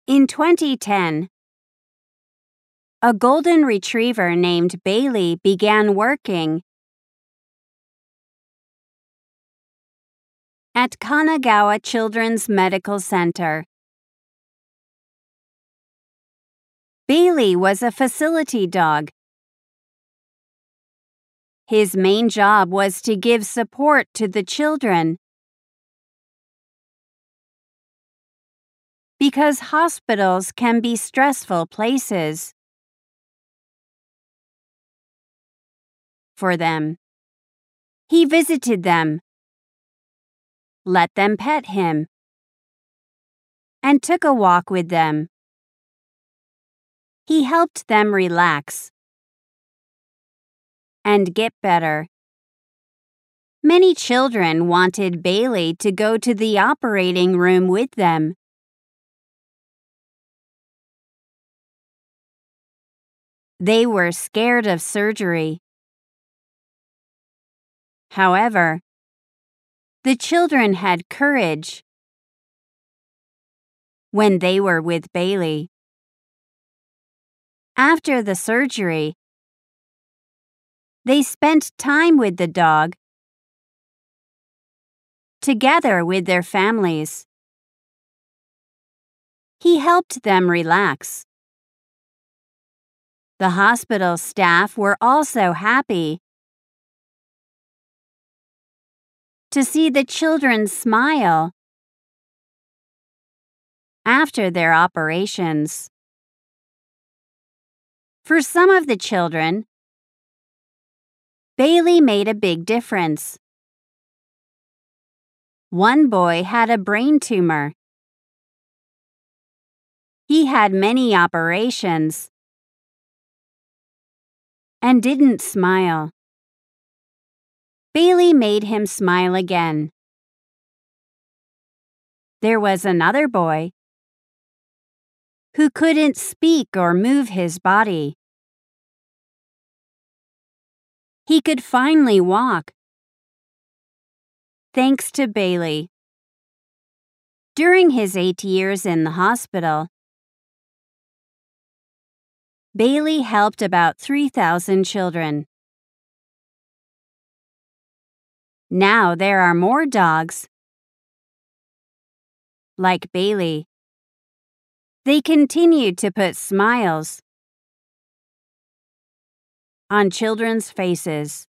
In 2010, a golden retriever named Bailey began working at Kanagawa Children's Medical Center. Bailey was a facility dog. His main job was to give support to the children because hospitals can be stressful places for them. He visited them, let them pet him, and took a walk with them. He helped them relax and get better. Many children wanted Bailey to go to the operating room with them. They were scared of surgery. However, the children had courage when they were with Bailey. After the surgery, they spent time with the dog, together with their families. He helped them relax. The hospital staff were also happy to see the children smile after their operations. For some of the children, Bailey made a big difference. One boy had a brain tumor. He had many operations and didn't smile. Bailey made him smile again. There was another boy who couldn't speak or move his body. He could finally walk, thanks to Bailey. During his 8 years in the hospital, Bailey helped about 3,000 children. Now there are more dogs like Bailey. They continue to put smiles on children's faces.